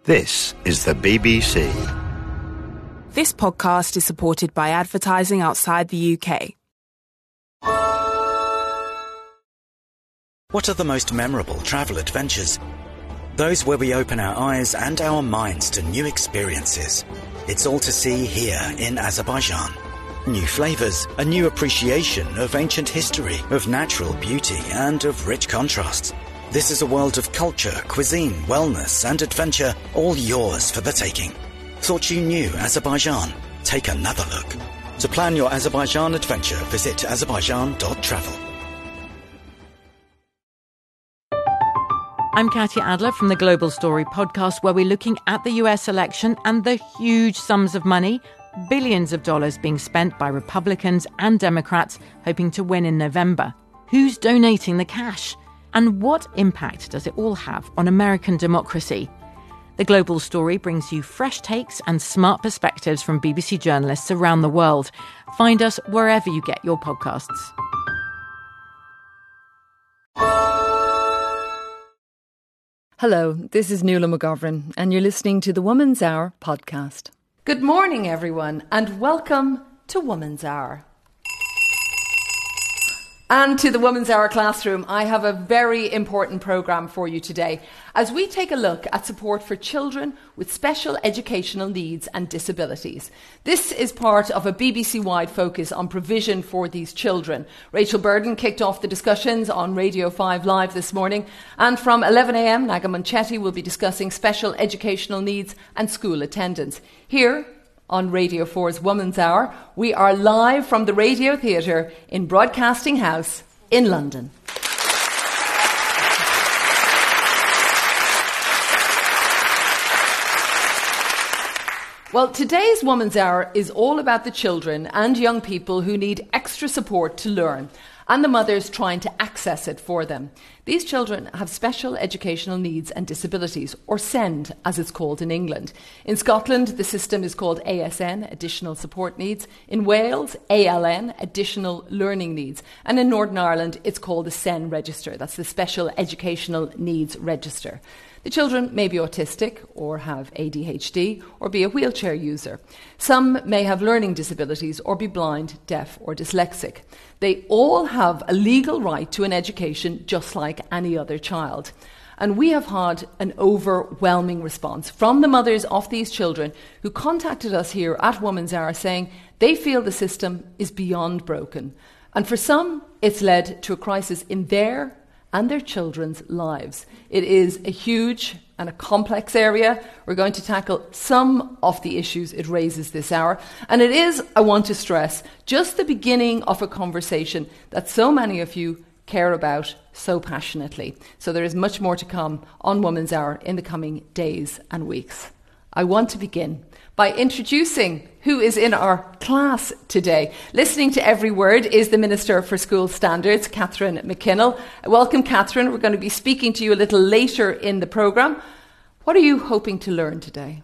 This is the BBC. This podcast is supported by advertising outside the UK. What are the most memorable travel adventures? Those where we open our eyes and our minds to new experiences. It's all to see here in Azerbaijan. New flavours, a new appreciation of ancient history, of natural beauty and of rich contrasts. This is a world of culture, cuisine, wellness and adventure, all yours for the taking. Thought you knew Azerbaijan? Take another look. To plan your Azerbaijan adventure, visit azerbaijan.travel. I'm Katya Adler from the Global Story podcast, where we're looking at the US election and the huge sums of money, billions of dollars being spent by Republicans and Democrats hoping to win in November. Who's donating the cash? And what impact does it all have on American democracy? The Global Story brings you fresh takes and smart perspectives from BBC journalists around the world. Find us wherever you get your podcasts. Hello, this is Nuala McGovern, and you're listening to the Woman's Hour podcast. Good morning, everyone, and welcome to Woman's Hour. And to the Woman's Hour classroom, I have a very important programme for you today as we take a look at support for children with special educational needs and disabilities. This is part of a BBC-wide focus on provision for these children. Rachel Burden kicked off the discussions on Radio 5 Live this morning, and from 11 a.m, Naga Munchetti will be discussing special educational needs and school attendance. Here, on Radio 4's Woman's Hour, we are live from the Radio Theatre in Broadcasting House in London. Well, today's Woman's Hour is all about the children and young people who need extra support to learn, and the mothers trying to access it for them. These children have special educational needs and disabilities, or SEND, as it's called in England. In Scotland, the system is called ASN, Additional Support Needs. In Wales, ALN, Additional Learning Needs. And in Northern Ireland, it's called the SEN Register. That's the Special Educational Needs Register. The children may be autistic or have ADHD or be a wheelchair user. Some may have learning disabilities or be blind, deaf or dyslexic. They all have a legal right to an education just like any other child. And we have had an overwhelming response from the mothers of these children who contacted us here at Woman's Hour saying they feel the system is beyond broken. And for some, it's led to a crisis in their and their children's lives. It is a huge and a complex area. We're going to tackle some of the issues it raises this hour. And it is, I want to stress, just the beginning of a conversation that so many of you care about so passionately. So there is much more to come on Woman's Hour in the coming days and weeks. I want to begin by introducing who is in our class today. Listening to every word is the Minister for School Standards, Catherine McKinnell. Welcome, Catherine. We're going to be speaking to you a little later in the programme. What are you hoping to learn today?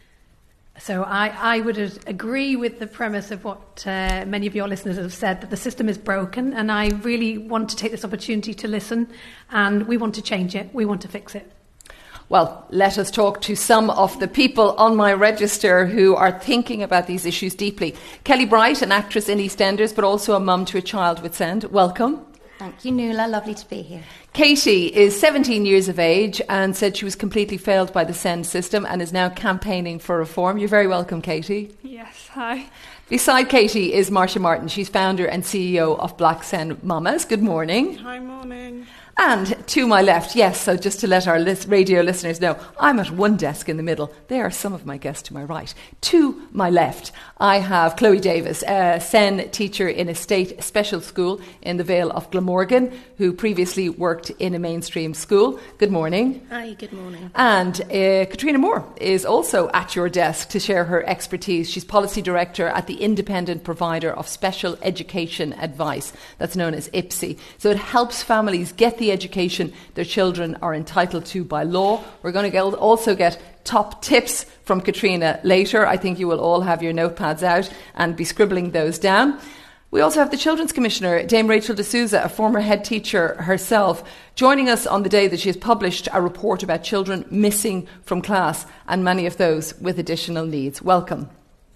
So I would agree with the premise of what many of your listeners have said, that the system is broken, and I really want to take this opportunity to listen, and we want to change it. We want to fix it. Well, let us talk to some of the people on my register who are thinking about these issues deeply. Kelly Bright, an actress in EastEnders, but also a mum to a child with SEND. Welcome. Thank you, Nuala. Lovely to be here. Katie is 17 years of age and said she was completely failed by the SEND system and is now campaigning for reform. You're very welcome, Katie. Yes, hi. Beside Katie is Marcia Martin. She's founder and CEO of Black SEND Mamas. Good morning. Hi, morning. And to my left, yes, so just to let our radio listeners know, I'm at one desk in the middle. They are some of my guests to my right. To my left, I have Chloe Davis, a SEN teacher in a state special school in the Vale of Glamorgan, who previously worked in a mainstream school. Good morning. Hi, good morning. And Katrina Moore is also at your desk to share her expertise. She's policy director at the Independent Provider of Special Education Advice, that's known as IPSE. So it helps families get the education their children are entitled to by law. We're going to also get top tips from Katrina later. I think you will all have your notepads out and be scribbling those down. We also have the Children's Commissioner, Dame Rachel D'Souza, a former head teacher herself, joining us on the day that she has published a report about children missing from class and many of those with additional needs. Welcome.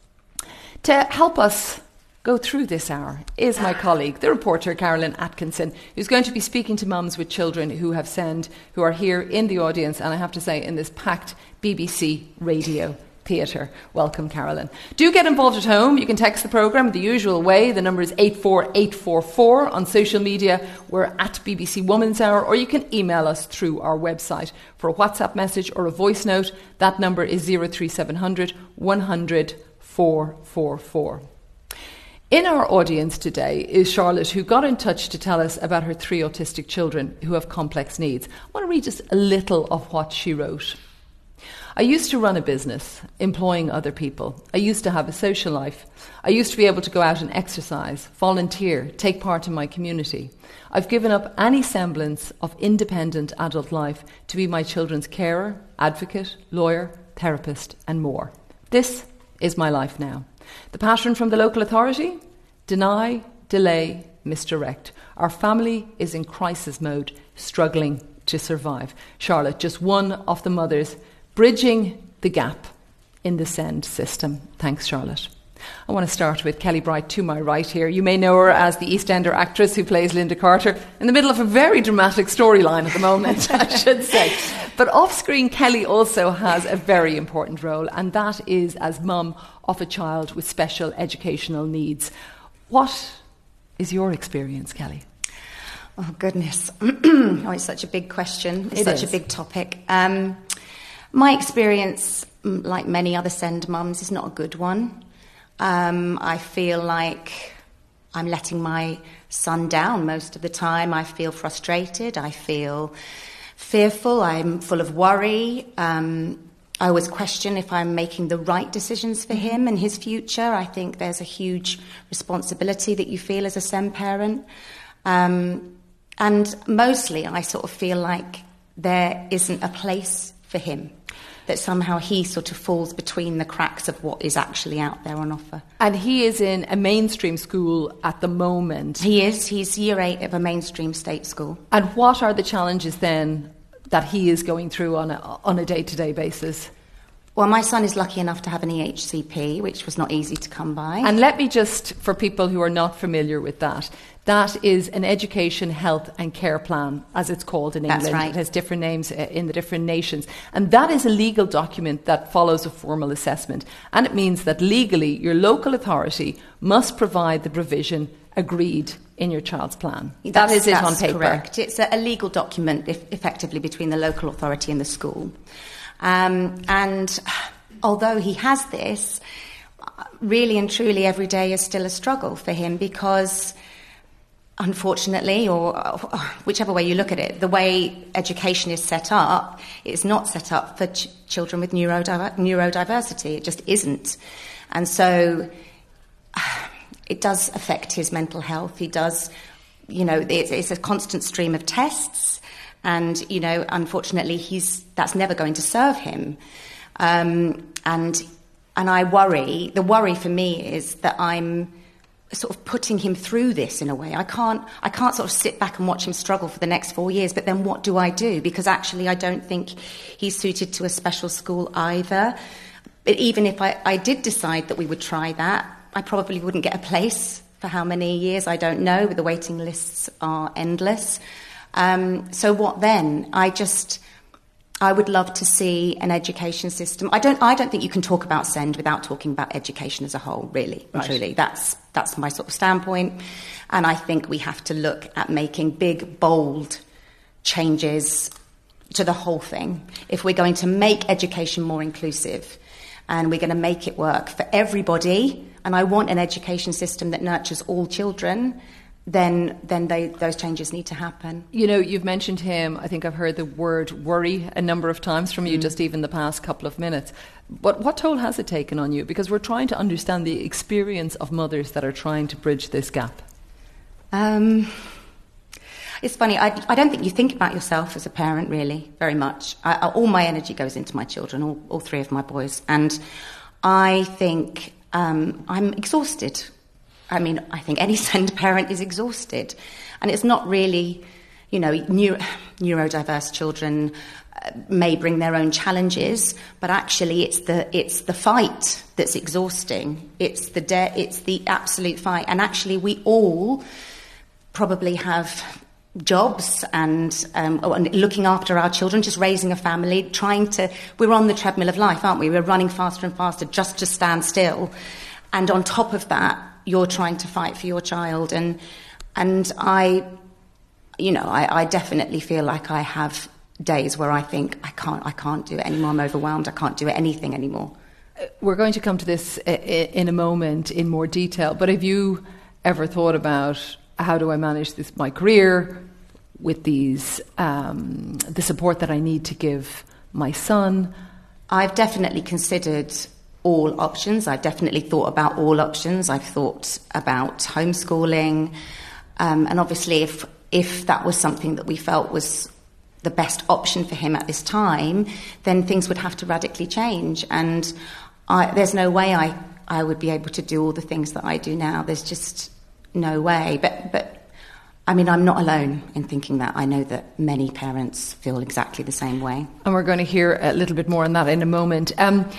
To help us go through this hour is my colleague, the reporter Carolyn Atkinson, who's going to be speaking to mums with children who are here in the audience, and I have to say in this packed BBC radio theatre. Welcome, Carolyn. Do get involved at home. You can text the programme the usual way. The number is 84844. On social media, we're at BBC Woman's Hour, or you can email us through our website for a WhatsApp message or a voice note. That number is 03700 100 444. In our audience today is Charlotte, who got in touch to tell us about her 3 autistic children who have complex needs. I want to read just a little of what she wrote. I used to run a business, employing other people. I used to have a social life. I used to be able to go out and exercise, volunteer, take part in my community. I've given up any semblance of independent adult life to be my children's carer, advocate, lawyer, therapist, and more. This is my life now. The pattern from the local authority? Deny, delay, misdirect. Our family is in crisis mode, struggling to survive. Charlotte, just one of the mothers bridging the gap in the SEND system. Thanks, Charlotte. I want to start with Kelly Bright to my right here. You may know her as the EastEnder actress who plays Linda Carter, in the middle of a very dramatic storyline at the moment, I should say. But off-screen, Kelly also has a very important role, and that is as mum of a child with special educational needs. What is your experience, Kelly? Oh, goodness. It's such a big question. It's such a big topic. My experience, like many other SEND mums, is not a good one. I feel like I'm letting my son down most of the time. I feel frustrated. I feel fearful. I'm full of worry. I always question if I'm making the right decisions for him and his future. I think there's a huge responsibility that you feel as a SEND parent. And mostly I sort of feel like there isn't a place for him, that somehow he sort of falls between the cracks of what is actually out there on offer. And he is in a mainstream school at the moment. He is. He's year 8 of a mainstream state school. And what are the challenges then that he is going through on a day-to-day basis? Well, my son is lucky enough to have an EHCP, which was not easy to come by. And let me just, for people who are not familiar with that is an education, health and care plan, as it's called in England. That's right. It has different names in the different nations. And that is a legal document that follows a formal assessment. And it means that legally, your local authority must provide the provision agreed in your child's plan. That is it on paper. Correct. It's a legal document, effectively, between the local authority and the school. And although he has this, really and truly every day is still a struggle for him because, unfortunately, or whichever way you look at it, the way education is set up, it's not set up for children with neurodiversity. It just isn't. And so it does affect his mental health. He does, it's a constant stream of tests. And, unfortunately, that's never going to serve him. And I worry, the worry for me is that I'm sort of putting him through this in a way. I can't sort of sit back and watch him struggle for the next 4 years, but then what do I do? Because actually I don't think he's suited to a special school either. But even if I did decide that we would try that, I probably wouldn't get a place for how many years, I don't know, but the waiting lists are endless. So what then? I would love to see an education system. I don't think you can talk about SEND without talking about education as a whole, really, right. Truly. That's my sort of standpoint. And I think we have to look at making big, bold changes to the whole thing. If we're going to make education more inclusive and we're going to make it work for everybody, and I want an education system that nurtures all children, then those changes need to happen. You've mentioned him. I think I've heard the word worry a number of times from you, just even the past couple of minutes. But what toll has it taken on you? Because we're trying to understand the experience of mothers that are trying to bridge this gap. It's funny. I don't think you think about yourself as a parent, really, very much. All my energy goes into my children, all 3 of my boys. And I think I'm exhausted. I mean, I think any SEND parent is exhausted. And it's not really, you know, neurodiverse children may bring their own challenges, but actually it's the fight that's exhausting. It's the absolute fight. And actually we all probably have jobs and looking after our children, just raising a family, we're on the treadmill of life, aren't we? We're running faster and faster just to stand still. And on top of that, you're trying to fight for your child. And I definitely feel like I have days where I think I can't do it anymore. I'm overwhelmed. I can't do anything anymore. We're going to come to this in a moment in more detail. But have you ever thought about how do I manage my career with these the support that I need to give my son? I've definitely considered all options. I've definitely thought about all options. I've thought about homeschooling, and obviously, if that was something that we felt was the best option for him at this time, then things would have to radically change. And there's no way I would be able to do all the things that I do now. There's just no way. But I mean, I'm not alone in thinking that. I know that many parents feel exactly the same way. And we're going to hear a little bit more on that in a moment.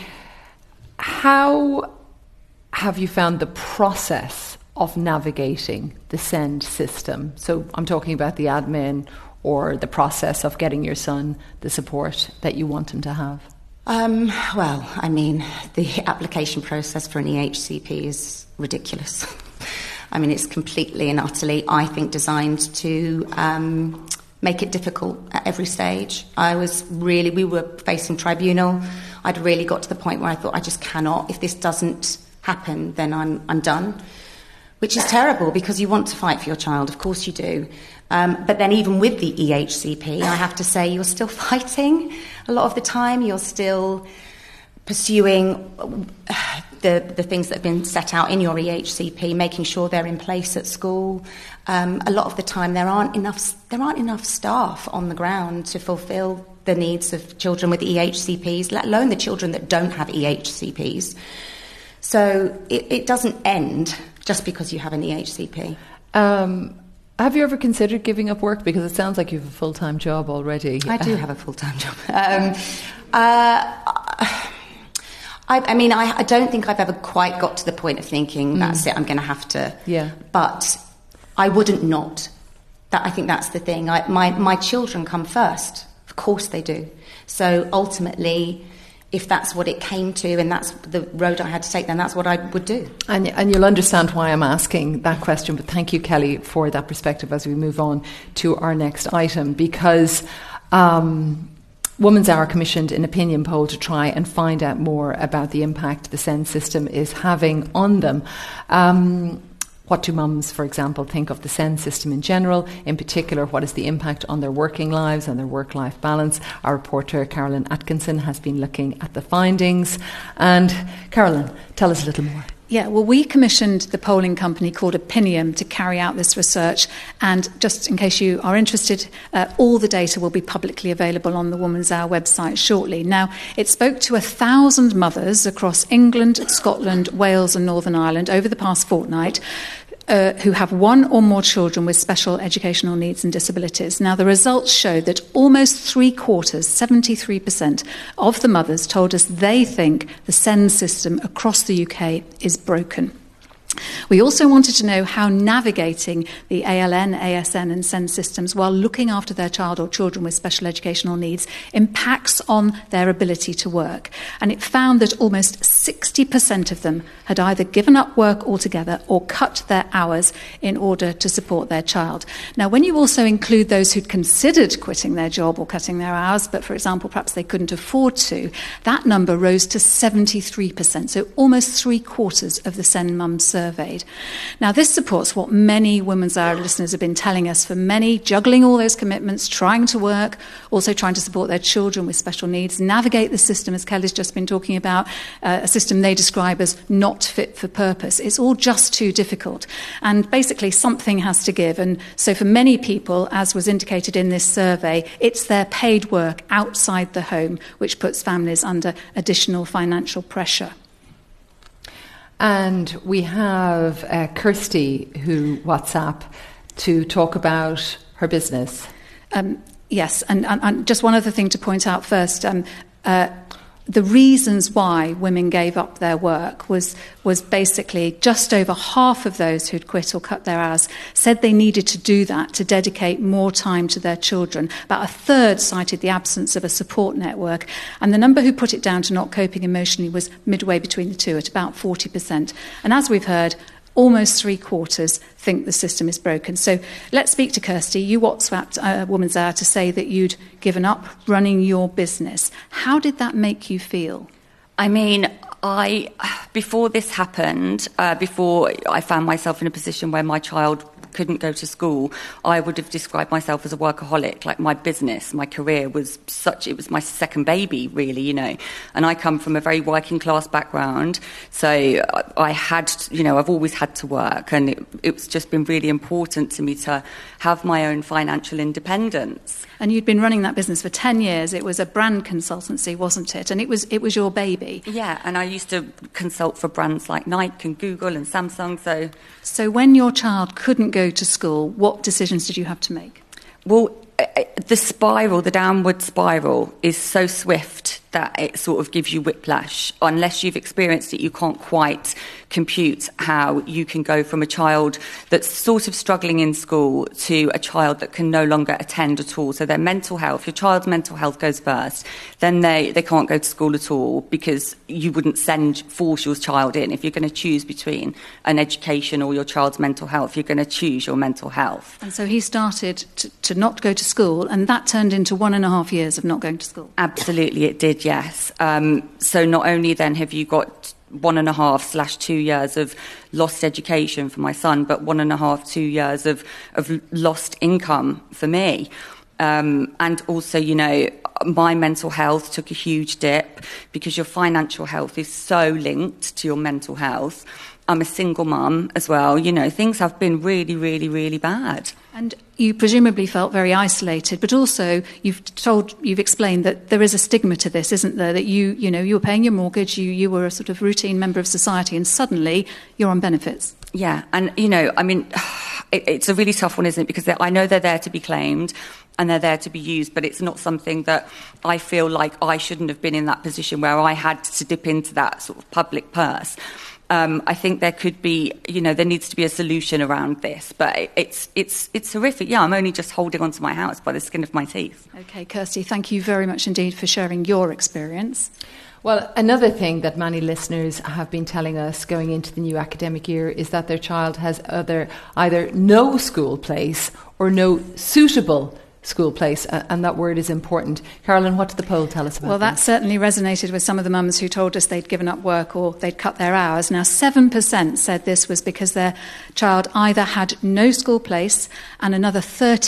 How have you found the process of navigating the SEND system? So I'm talking about the admin or the process of getting your son the support that you want him to have. Well, I mean, the application process for an EHCP is ridiculous. I mean, it's completely and utterly, I think, designed to make it difficult at every stage. We were facing tribunal. I'd really got to the point where I thought, I just cannot. If this doesn't happen, then I'm done. Which is terrible, because you want to fight for your child, of course you do. But then even with the EHCP, I have to say you're still fighting a lot of the time. You're still pursuing the things that have been set out in your EHCP, making sure they're in place at school. A lot of the time there aren't enough staff on the ground to fulfil the needs of children with EHCPs, let alone the children that don't have EHCPs. So it doesn't end just because you have an EHCP. Have you ever considered giving up work? Because it sounds like you have a full-time job already. I do have a full-time job. I don't think I've ever quite got to the point of thinking, that's it, I'm going to have to. Yeah. But I wouldn't not. I think that's the thing. My children come first. Of course they do. So ultimately, if that's what it came to and that's the road I had to take, then that's what I would do. And you'll understand why I'm asking that question, but thank you, Kelly, for that perspective as we move on to our next item, because Women's Hour commissioned an opinion poll to try and find out more about the impact the SEND system is having on them. What do mums, for example, think of the SEND system in general? In particular, what is the impact on their working lives and their work-life balance? Our reporter, Carolyn Atkinson, has been looking at the findings. And Carolyn, tell us a little more. Yeah, well, we commissioned the polling company called Opinium to carry out this research. And just in case you are interested, all the data will be publicly available on the Woman's Hour website shortly. Now, it spoke to 1,000 mothers across England, Scotland, Wales and Northern Ireland over the past fortnight, who have one or more children with special educational needs and disabilities. Now, the results show that almost 3/4, 73% of the mothers told us they think the SEND system across the UK is broken. We also wanted to know how navigating the ALN, ASN and SEND systems while looking after their child or children with special educational needs impacts on their ability to work. And it found that almost 60% of them had either given up work altogether or cut their hours in order to support their child. Now, when you also include those who'd considered quitting their job or cutting their hours, but for example, perhaps they couldn't afford to, that number rose to 73%, so almost 3/4 of the SEND mums surveyed. Now, this supports what many Women's Hour listeners have been telling us for many, juggling all those commitments, trying to work, also trying to support their children with special needs, navigate the system, as Kelly's just been talking about, a system they describe as not fit for purpose. It's all just too difficult. And basically, something has to give. And so for many people, as was indicated in this survey, it's their paid work outside the home which puts families under additional financial pressure. And we have Kirsty who WhatsApp to talk about her business. Yes, and just one other thing to point out first. The reasons why women gave up their work was basically just over half of those who'd quit or cut their hours said they needed to do that to dedicate more time to their children. About a third cited the absence of a support network, and the number who put it down to not coping emotionally was midway between the two at about 40%. And as we've heard, almost 3/4 think the system is broken. So let's speak to Kirsty. You WhatsApped Woman's Hour to say that you'd given up running your business. How did that make you feel? I mean, before this happened, before I found myself in a position where my child couldn't go to school, I would have described myself as a workaholic. Like, my business, my career was it was my second baby, really, you know. And I come from a very working class background, so I had, you know, I've always had to work, and it's just been really important to me to have my own financial independence. And you'd been running that business for 10 years. It was a brand consultancy, wasn't it? And it was your baby. Yeah, and I used to consult for brands like Nike and Google and Samsung. So when your child couldn't go to school, what decisions did you have to make? Well, the downward spiral is so swift that it sort of gives you whiplash. Unless you've experienced it, you can't quite compute how you can go from a child that's sort of struggling in school to a child that can no longer attend at all. So their mental health, your child's mental health goes first, then they can't go to school at all, because you wouldn't force your child in. If you're going to choose between an education or your child's mental health, you're going to choose your mental health. And so he started to not go to school, and that turned into 1.5 years of not going to school. Absolutely, it did, yes. So not only then have you got 1.5/2 years of lost education for my son, but 1.5-2 years of lost income for me. And also, you know, my mental health took a huge dip, because your financial health is so linked to your mental health. I'm a single mum as well. You know, things have been really, really, really bad. And you presumably felt very isolated, but also you've explained that there is a stigma to this, isn't there? That you were paying your mortgage, you were a sort of routine member of society, and suddenly you're on benefits. Yeah, and you know, I mean, it's a really tough one, isn't it? Because I know they're there to be claimed and they're there to be used, but it's not something that I feel like I shouldn't have been in that position where I had to dip into that sort of public purse. I think there could be, you know, there needs to be a solution around this, but it's horrific. Yeah, I'm only just holding on to my house by the skin of my teeth. Okay, Kirsty, thank you very much indeed for sharing your experience. Well, another thing that many listeners have been telling us going into the new academic year is that their child has either no school place or no suitable school place, and that word is important. Carolyn, what did the poll tell us about Well, that certainly resonated with some of the mums who told us they'd given up work or they'd cut their hours. Now, 7% said this was because their child either had no school place, and another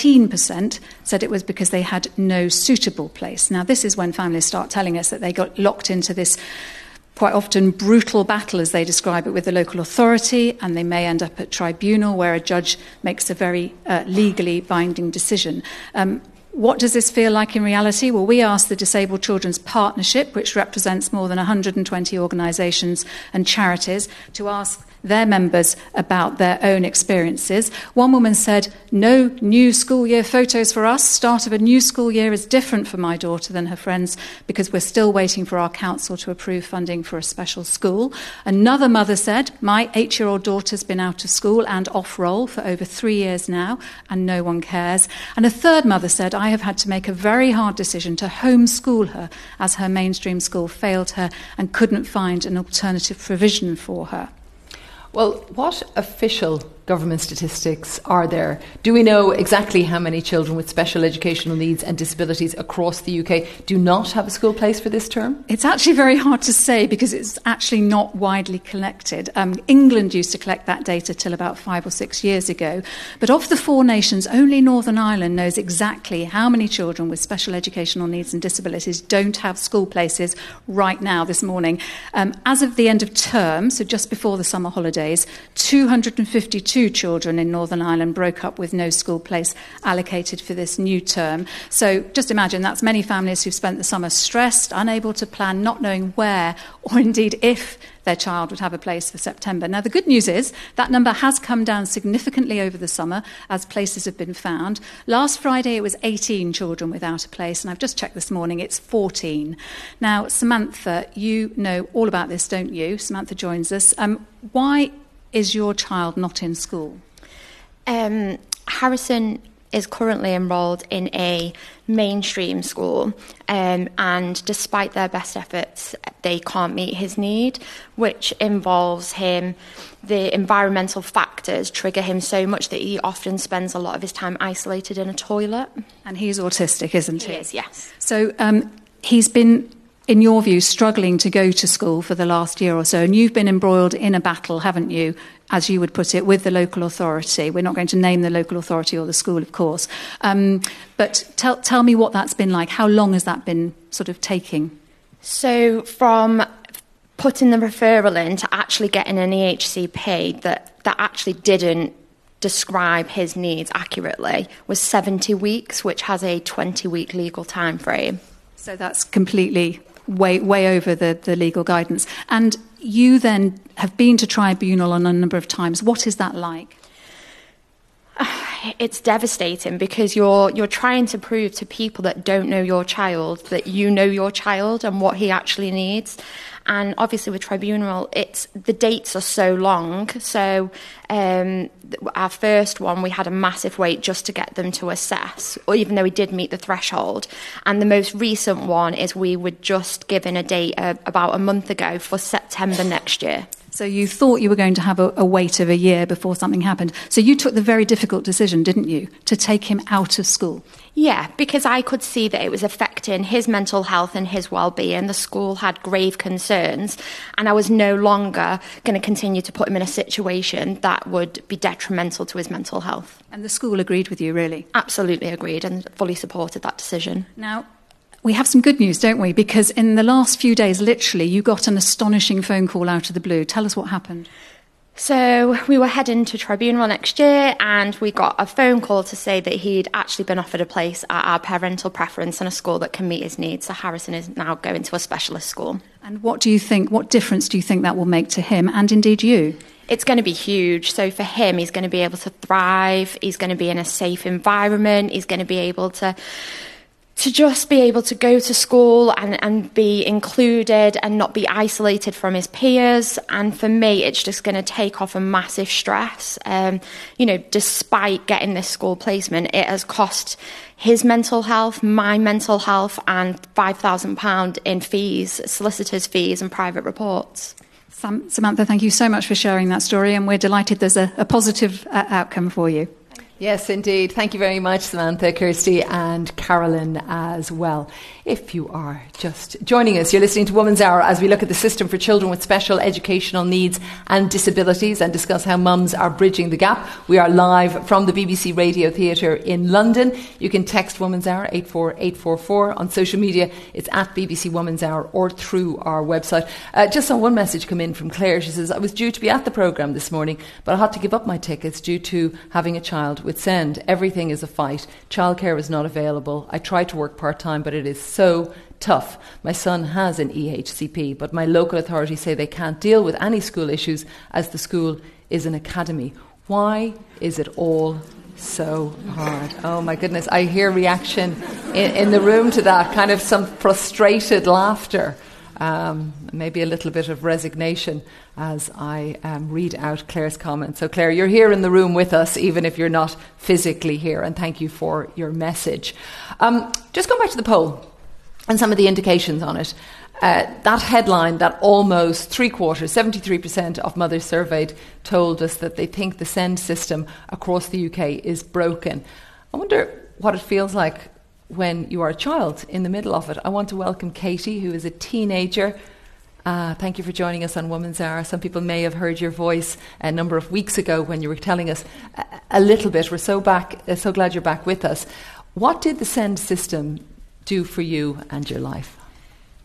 13% said it was because they had no suitable place. Now, this is when families start telling us that they got locked into this quite often brutal battle, as they describe it, with the local authority, and they may end up at tribunal where a judge makes a very legally binding decision. What does this feel like in reality? Well, we asked the Disabled Children's Partnership, which represents more than 120 organisations and charities, to ask their members about their own experiences. One woman said, "No new school year photos for us. Start of a new school year is different for my daughter than her friends because we're still waiting for our council to approve funding for a special school." Another mother said, "My 8-year-old daughter's been out of school and off-roll for over 3 years now, and no one cares." And a third mother said, "I have had to make a very hard decision to homeschool her as her mainstream school failed her and couldn't find an alternative provision for her." Well, what official government statistics are there? Do we know exactly how many children with special educational needs and disabilities across the UK do not have a school place for this term? It's actually very hard to say because it's actually not widely collected. England used to collect that data till about 5 or 6 years ago. But of the 4 nations, only Northern Ireland knows exactly how many children with special educational needs and disabilities don't have school places right now, this morning. As of the end of term, so just before the summer holidays, 252 2 children in Northern Ireland broke up with no school place allocated for this new term. So just imagine that's many families who've spent the summer stressed, unable to plan, not knowing where or indeed if their child would have a place for September. Now, the good news is that number has come down significantly over the summer as places have been found. Last Friday, it was 18 children without a place, and I've just checked this morning, it's 14. Now, Samantha, you know all about this, don't you? Samantha joins us. Why is your child not in school? Harrison is currently enrolled in a mainstream school, and despite their best efforts, they can't meet his need, which involves him. The environmental factors trigger him so much that he often spends a lot of his time isolated in a toilet. And he's autistic, isn't he? He is, yes. So he's been, in your view, struggling to go to school for the last year or so, and you've been embroiled in a battle, haven't you, as you would put it, with the local authority. We're not going to name the local authority or the school, of course. But tell me what that's been like. How long has that been sort of taking? So from putting the referral in to actually getting an EHCP that actually didn't describe his needs accurately was 70 weeks, which has a 20-week legal time frame. So that's completely way over the legal guidance. And you then have been to tribunal on a number of times. What is that like? It's devastating because you're trying to prove to people that don't know your child that you know your child and what he actually needs. And obviously with tribunal, the dates are so long. So our first one, we had a massive wait just to get them to assess, or even though we did meet the threshold. And the most recent one is we were just given a date about a month ago for September next year. So you thought you were going to have a wait of a year before something happened. So you took the very difficult decision, didn't you, to take him out of school? Yeah, because I could see that it was affecting his mental health and his well-being. The school had grave concerns, and I was no longer going to continue to put him in a situation that would be detrimental to his mental health. And the school agreed with you, really? Absolutely agreed and fully supported that decision. Now, we have some good news, don't we? Because in the last few days, literally, you got an astonishing phone call out of the blue. Tell us what happened. So we were heading to tribunal next year, and we got a phone call to say that he'd actually been offered a place at our parental preference in a school that can meet his needs. So Harrison is now going to a specialist school. And what difference do you think that will make to him and indeed you? It's going to be huge. So for him, he's going to be able to thrive. He's going to be in a safe environment. He's going to be able to just be able to go to school and be included and not be isolated from his peers. And for me, it's just going to take off a massive stress. Despite getting this school placement, it has cost his mental health, my mental health, and £5,000 in fees, solicitors' fees and private reports. Samantha, thank you so much for sharing that story, and we're delighted there's a positive outcome for you. Yes, indeed. Thank you very much, Samantha, Kirsty and Carolyn as well. If you are just joining us, you're listening to Woman's Hour as we look at the system for children with special educational needs and disabilities and discuss how mums are bridging the gap. We are live from the BBC Radio Theatre in London. You can text Woman's Hour 84844. On social media, it's at BBC Woman's Hour or through our website. Just saw one message come in from Claire. She says, I was due to be at the programme this morning, but I had to give up my tickets due to having a child with SEND. Everything is a fight. Childcare is not available. I tried to work part-time, but it is so tough. My son has an EHCP, but my local authorities say they can't deal with any school issues as the school is an academy. Why is it all so hard? Oh my goodness, I hear reaction in the room to that, kind of some frustrated laughter. Maybe a little bit of resignation as I read out Claire's comments. So Claire, you're here in the room with us, even if you're not physically here, and thank you for your message. Just going back to the poll and some of the indications on it. That headline, that almost 73% of mothers surveyed told us that they think the SEND system across the UK is broken. I wonder what it feels like when you are a child in the middle of it. I want to welcome Katie, who is a teenager. Thank you for joining us on Woman's Hour. Some people may have heard your voice a number of weeks ago when you were telling us a little bit. We're so glad you're back with us. What did the SEND system do for you and your life?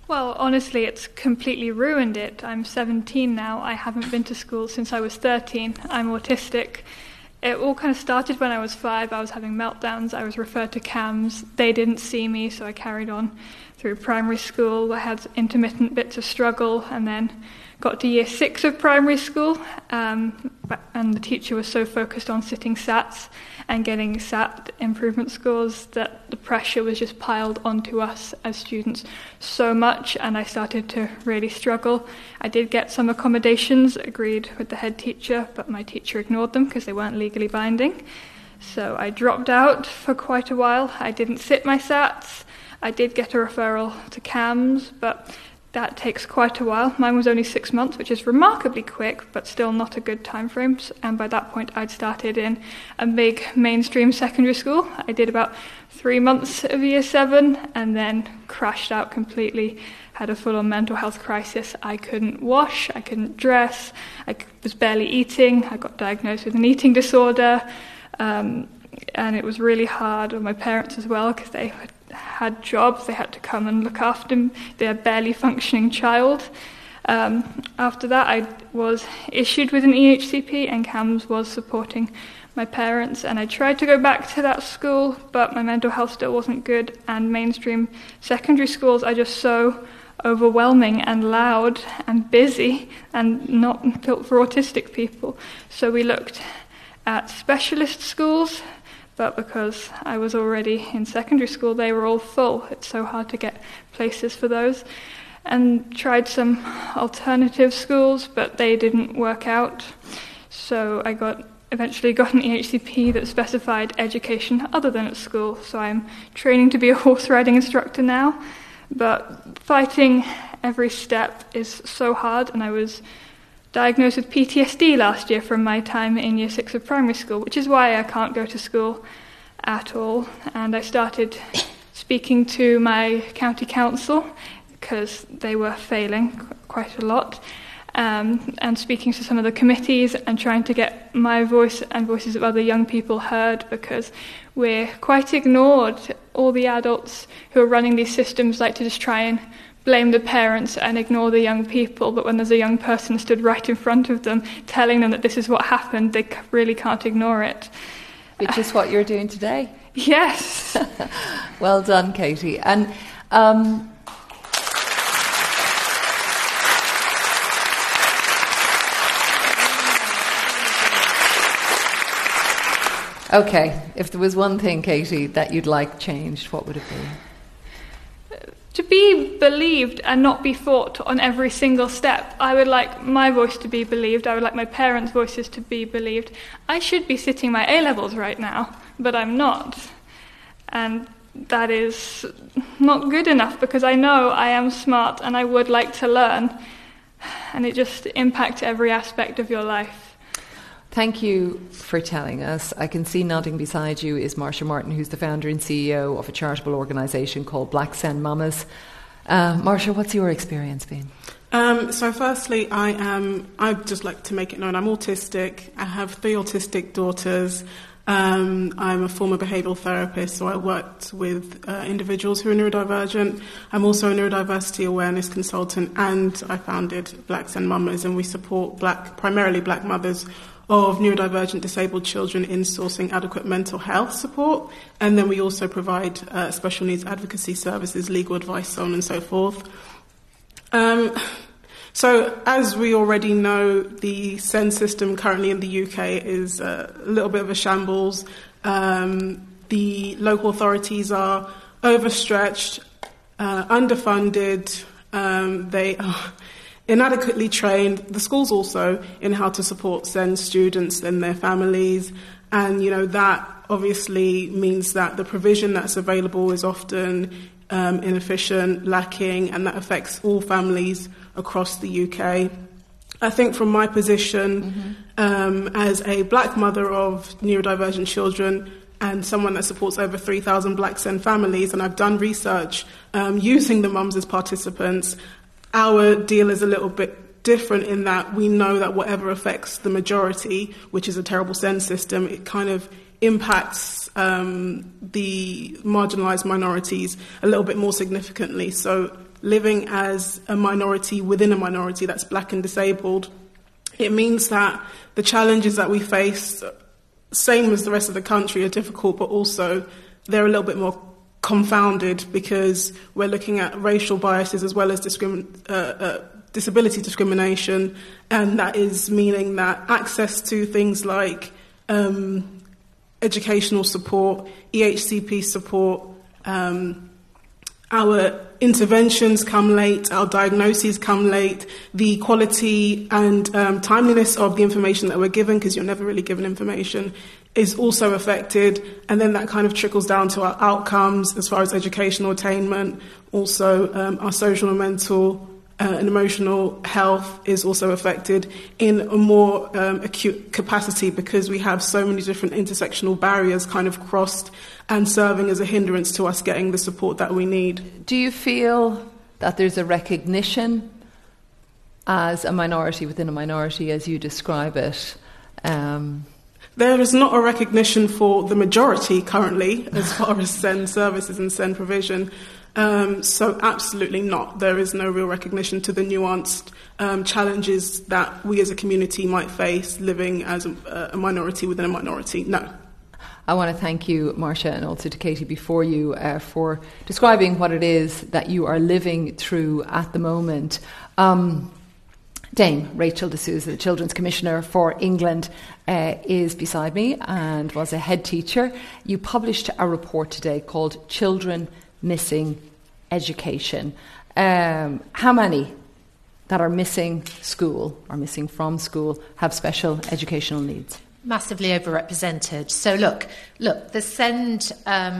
Well, honestly, it's completely ruined it. I'm 17 now. I haven't been to school since I was 13. I'm autistic. It all kind of started when I was 5. I was having meltdowns. I was referred to CAMHS. They didn't see me, so I carried on through primary school. I had intermittent bits of struggle, and then got to year 6 of primary school, and the teacher was so focused on sitting SATs and getting SAT improvement scores that the pressure was just piled onto us as students so much, and I started to really struggle. I did get some accommodations agreed with the head teacher, but my teacher ignored them because they weren't legally binding. So I dropped out for quite a while. I didn't sit my SATs. I did get a referral to CAMHS, but that takes quite a while. Mine was only 6 months, which is remarkably quick, but still not a good time frame. And by that point, I'd started in a big mainstream secondary school. I did about 3 months of year 7 and then crashed out completely, had a full-on mental health crisis. I couldn't wash, I couldn't dress, I was barely eating. I got diagnosed with an eating disorder, and it was really hard on my parents as well because they had jobs, they had to come and look after their barely functioning child. After that, I was issued with an EHCP, and CAMHS was supporting my parents, and I tried to go back to that school, but my mental health still wasn't good, and mainstream secondary schools are just so overwhelming and loud and busy and not built for autistic people. So we looked at specialist schools, but because I was already in secondary school, they were all full. It's so hard to get places for those. And tried some alternative schools, but they didn't work out. So I eventually got an EHCP that specified education other than at school. So I'm training to be a horse riding instructor now. But fighting every step is so hard, and I was diagnosed with PTSD last year from my time in year 6 of primary school, which is why I can't go to school at all. And I started speaking to my county council because they were failing quite a lot, and speaking to some of the committees and trying to get my voice and voices of other young people heard, because we're quite ignored. All the adults who are running these systems like to just try and blame the parents and ignore the young people, but when there's a young person stood right in front of them telling them that this is what happened, they really can't ignore it. Which is what you're doing today. Yes. Well done, Katie. And okay, if there was one thing, Katie, that you'd like changed, what would it be? To be believed and not be fought on every single step. I would like my voice to be believed. I would like my parents' voices to be believed. I should be sitting my A-levels right now, but I'm not. And that is not good enough, because I know I am smart and I would like to learn. And it just impacts every aspect of your life. Thank you for telling us. I can see nodding beside you is Marcia Martin, who's the founder and CEO of a charitable organisation called Black Sen Mamas. Marcia, what's your experience been? So firstly, I'd just like to make it known I'm autistic. I have 3 autistic daughters. I'm a former behavioural therapist, so I worked with individuals who are neurodivergent. I'm also a neurodiversity awareness consultant, and I founded Black Sen Mamas, and we support primarily black mothers of neurodivergent disabled children in sourcing adequate mental health support. And then we also provide special needs advocacy services, legal advice, so on and so forth. So as we already know, the SEND system currently in the UK is a little bit of a shambles. The local authorities are overstretched, underfunded, they are inadequately trained, the schools also, in how to support SEND students and their families. And, that obviously means that the provision that's available is often inefficient, lacking, and that affects all families across the UK. I think from my position as a black mother of neurodivergent children and someone that supports over 3,000 black SEND families, and I've done research using the mums as participants, our deal is a little bit different in that we know that whatever affects the majority, which is a terrible SEND system, it kind of impacts the marginalised minorities a little bit more significantly. So living as a minority within a minority that's black and disabled, it means that the challenges that we face, same as the rest of the country, are difficult, but also they're a little bit more confounded because we're looking at racial biases as well as disability discrimination, and that is meaning that access to things like educational support, EHCP support, our interventions come late, our diagnoses come late, the quality and timeliness of the information that we're given, because you're never really given information, is also affected, and then that kind of trickles down to our outcomes as far as educational attainment. Also, our social and mental and emotional health is also affected in a more acute capacity because we have so many different intersectional barriers kind of crossed and serving as a hindrance to us getting the support that we need. Do you feel that there's a recognition as a minority within a minority, as you describe it? There is not a recognition for the majority currently as far as SEND services and SEND provision. So absolutely not. There is no real recognition to the nuanced challenges that we as a community might face living as a minority within a minority. No. I want to thank you, Marcia, and also to Katie before you for describing what it is that you are living through at the moment. Dame Rachel D'Souza, the Children's Commissioner for England, is beside me and was a head teacher. You published a report today called Children Missing Education. How many that are missing school or missing from school have special educational needs? Massively overrepresented. So look, the SEND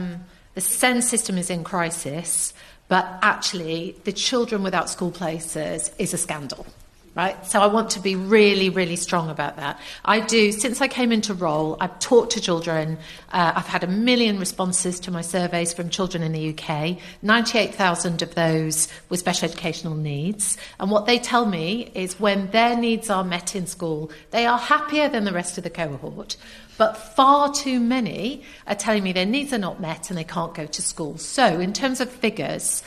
system is in crisis, but actually the children without school places is a scandal. Right? So I want to be really, really strong about that. Since I came into role, I've talked to children. I've had 1 million responses to my surveys from children in the UK. 98,000 of those with special educational needs. And what they tell me is when their needs are met in school, they are happier than the rest of the cohort. But far too many are telling me their needs are not met and they can't go to school. So in terms of figures,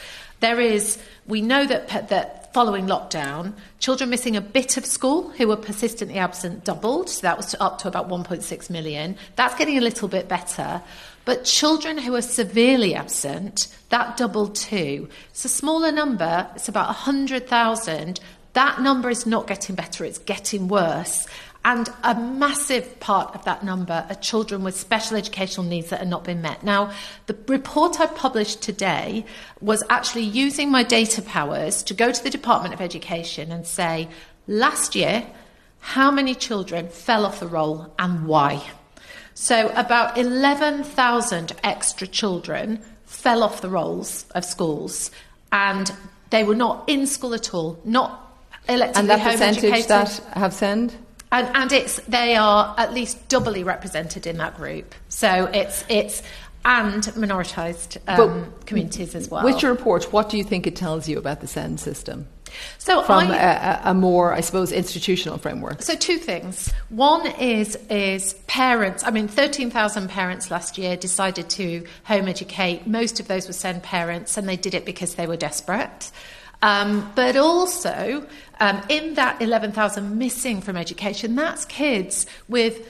we know that following lockdown, children missing a bit of school who were persistently absent doubled. So that was up to about 1.6 million. That's getting a little bit better. But children who are severely absent, that doubled too. It's a smaller number. It's about 100,000. That number is not getting better. It's getting worse. And a massive part of that number are children with special educational needs that have not been met. Now, the report I published today was actually using my data powers to go to the Department of Education and say, last year, how many children fell off the roll and why? So about 11,000 extra children fell off the rolls of schools, and they were not in school at all, not electively and that home percentage educated. that have SEND? And they are at least doubly represented in that group. So it's and minoritised communities as well. With your report, what do you think it tells you about the SEND system? So from a more, I suppose, institutional framework. So two things. One is parents. 13,000 parents last year decided to home educate. Most of those were SEND parents, and they did it because they were desperate. But also, in that 11,000 missing from education, that's kids with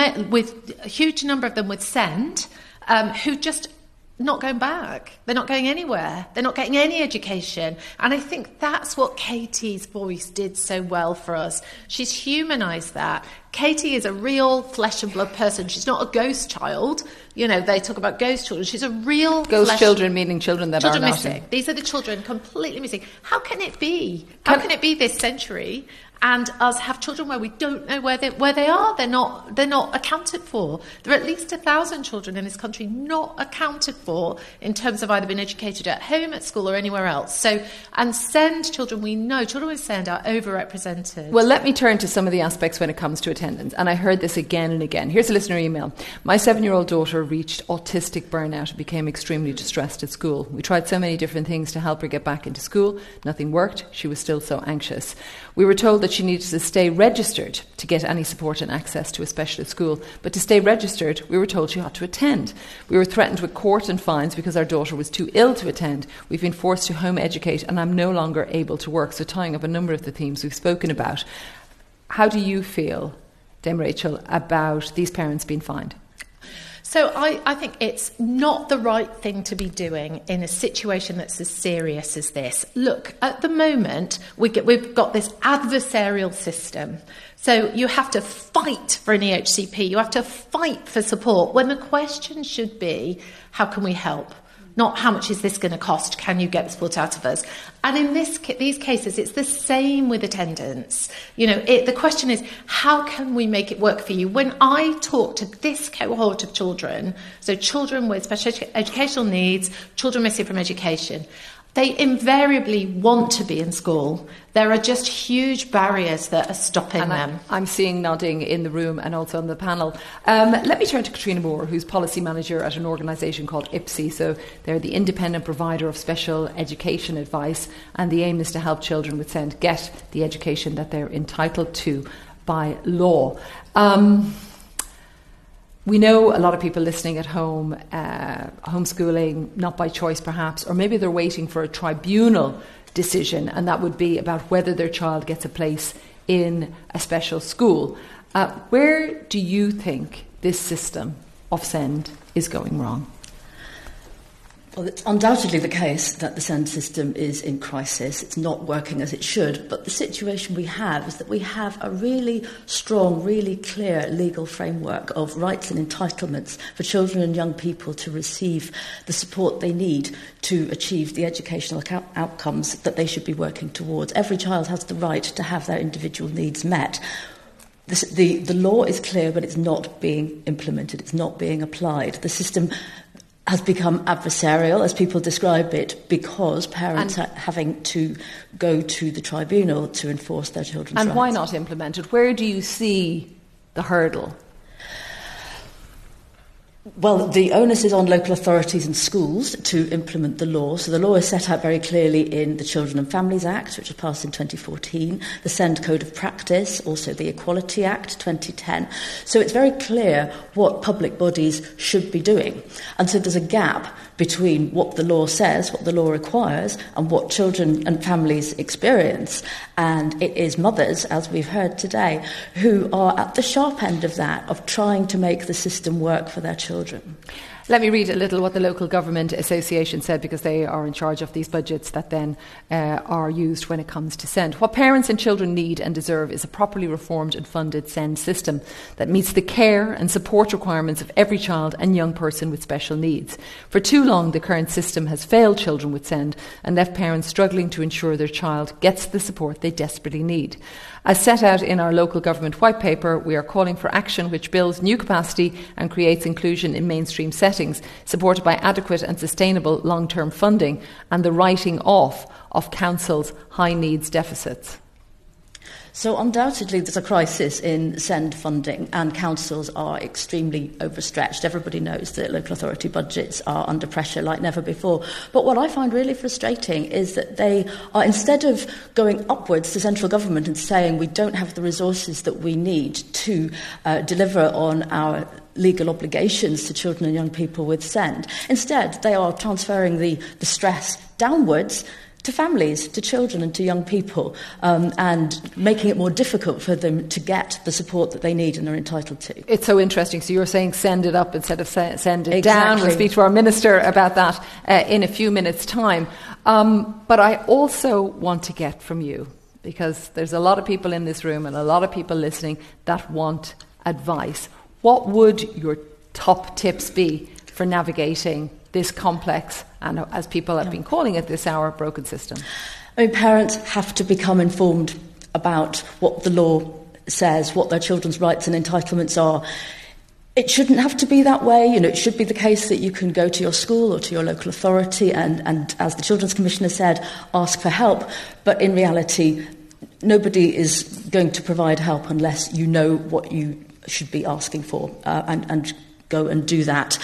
a huge number of them with SEND, who just not going back. They're not going anywhere. They're not getting any education. And I think that's what Katie's voice did so well for us. She's humanised that. Katie is a real flesh and blood person. She's not a ghost child. You know, they talk about ghost children. She's a real ghost children, meaning children that are not missing. These are the children completely missing. How can it be? How can it be this century and us have children where we don't know where they are? They're not accounted for. There are at least 1,000 children in this country not accounted for in terms of either being educated at home, at school, or anywhere else. So, and SEND children, we know children with SEND are overrepresented. Well, let me turn to some of the aspects when it comes to attendance. And I heard this again and again. Here's a listener email. My 7-year-old daughter reached autistic burnout and became extremely distressed at school. We tried so many different things to help her get back into school. Nothing worked. She was still so anxious. We were told that she needed to stay registered to get any support and access to a specialist school. But to stay registered, we were told she had to attend. We were threatened with court and fines because our daughter was too ill to attend. We've been forced to home educate, and I'm no longer able to work. So tying up a number of the themes we've spoken about. How do you feel, Dame Rachel, about these parents being fined? So I think it's not the right thing to be doing in a situation that's as serious as this. Look, at the moment, we've got this adversarial system. So you have to fight for an EHCP. You have to fight for support, when the question should be, how can we help? Not how much is this going to cost? Can you get the support out of us? And in these cases, it's the same with attendance. The question is, how can we make it work for you? When I talk to this cohort of children, so children with special educational needs, children missing from education, they invariably want to be in school. There are just huge barriers that are stopping them. I'm seeing nodding in the room and also on the panel. Let me turn to Katrina Moore, who's policy manager at an organisation called IPSI. So they're the independent provider of special education advice, and the aim is to help children with SEND get the education that they're entitled to by law. We know a lot of people listening at home, homeschooling, not by choice perhaps, or maybe they're waiting for a tribunal decision, and that would be about whether their child gets a place in a special school. Where do you think this system of SEND is going wrong? Well, it's undoubtedly the case that the SEND system is in crisis. It's not working as it should. But the situation we have is that we have a really strong, really clear legal framework of rights and entitlements for children and young people to receive the support they need to achieve the educational outcomes that they should be working towards. Every child has the right to have their individual needs met. The law is clear, but it's not being implemented. It's not being applied. The system has become adversarial, as people describe it, because parents are having to go to the tribunal to enforce their children's rights. And why not implement it? Where do you see the hurdle? Well, the onus is on local authorities and schools to implement the law. So the law is set out very clearly in the Children and Families Act, which was passed in 2014, the SEND Code of Practice, also the Equality Act 2010. So it's very clear what public bodies should be doing. And so there's a gap between what the law says, what the law requires, and what children and families experience. And it is mothers, as we've heard today, who are at the sharp end of that, of trying to make the system work for their children. Let me read a little what the Local Government Association said, because they are in charge of these budgets that then are used when it comes to SEND. What parents and children need and deserve is a properly reformed and funded SEND system that meets the care and support requirements of every child and young person with special needs. For too long, the current system has failed children with SEND and left parents struggling to ensure their child gets the support they desperately need. As set out in our local government white paper, we are calling for action which builds new capacity and creates inclusion in mainstream settings, supported by adequate and sustainable long-term funding and the writing off of councils' high needs deficits. So undoubtedly there's a crisis in SEND funding, and councils are extremely overstretched. Everybody knows that local authority budgets are under pressure like never before. But what I find really frustrating is that they are, instead of going upwards to central government and saying we don't have the resources that we need to deliver on our legal obligations to children and young people with SEND, instead they are transferring the stress downwards to families, to children and to young people, and making it more difficult for them to get the support that they need and are entitled to. It's so interesting. So you're saying send it up instead of send it down. We'll speak to our Minister about that in a few minutes' time. But I also want to get from you, because there's a lot of people in this room and a lot of people listening that want advice. What would your top tips be for navigating this complex, and as people have been calling it this hour, broken system? I mean, parents have to become informed about what the law says, what their children's rights and entitlements are. It shouldn't have to be that way. You know, it should be the case that you can go to your school or to your local authority and as the Children's Commissioner said, ask for help. But in reality, nobody is going to provide help unless you know what you should be asking for and go and do that.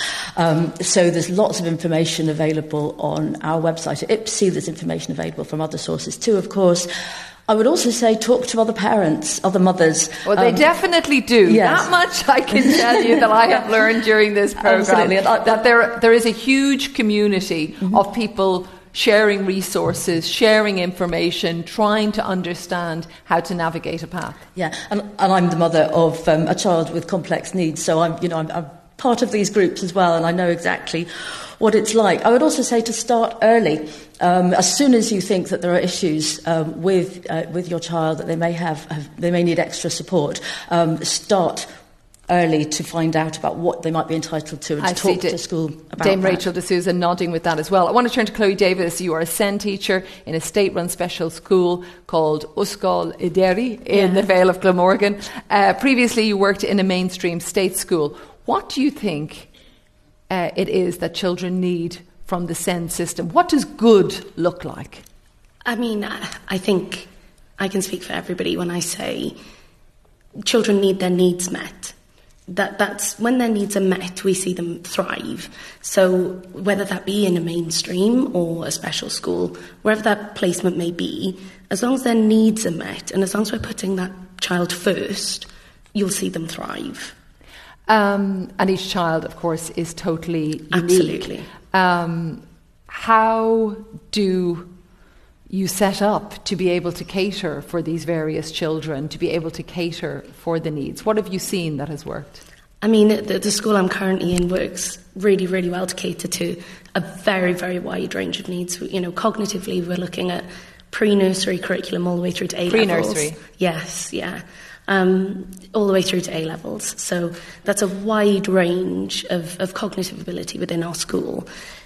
So there's lots of information available on our website at IPSI. There's information available from other sources too, of course. I would also say talk to other parents, other mothers. Well, they definitely do. Yes. That much I can tell you that I have learned during this programme. Absolutely. That there is a huge community of people sharing resources, sharing information, trying to understand how to navigate a path. Yeah, and I'm the mother of a child with complex needs, so I'm part of these groups as well, and I know exactly what it's like. I would also say to start early. As soon as you think that there are issues with your child, that they may need extra support, start early to find out about what they might be entitled to and to talk to school about Dame that. Rachel D'Souza nodding with that as well. I want to turn to Chloe Davis. You are a SEN teacher in a state-run special school called Uskal Ideri in the Vale of Glamorgan. Previously, you worked in a mainstream state school. What do you think it is that children need from the SEN system? What does good look like? I mean, I think I can speak for everybody when I say children need their needs met. That's when their needs are met, we see them thrive. So whether that be in a mainstream or a special school, wherever that placement may be, as long as their needs are met and as long as we're putting that child first, you'll see them thrive. And each child, of course, is totally unique. Absolutely. How do you set up to be able to cater for these various children, to be able to cater for the needs? What have you seen that has worked? I mean, the school I'm currently in works really, really well to cater to a very, very wide range of needs. You know, cognitively, we're looking at pre-nursery curriculum all the way through to A-levels. Pre-nursery? Yes, yeah. All the way through to A-levels. So that's a wide range of cognitive ability within our school.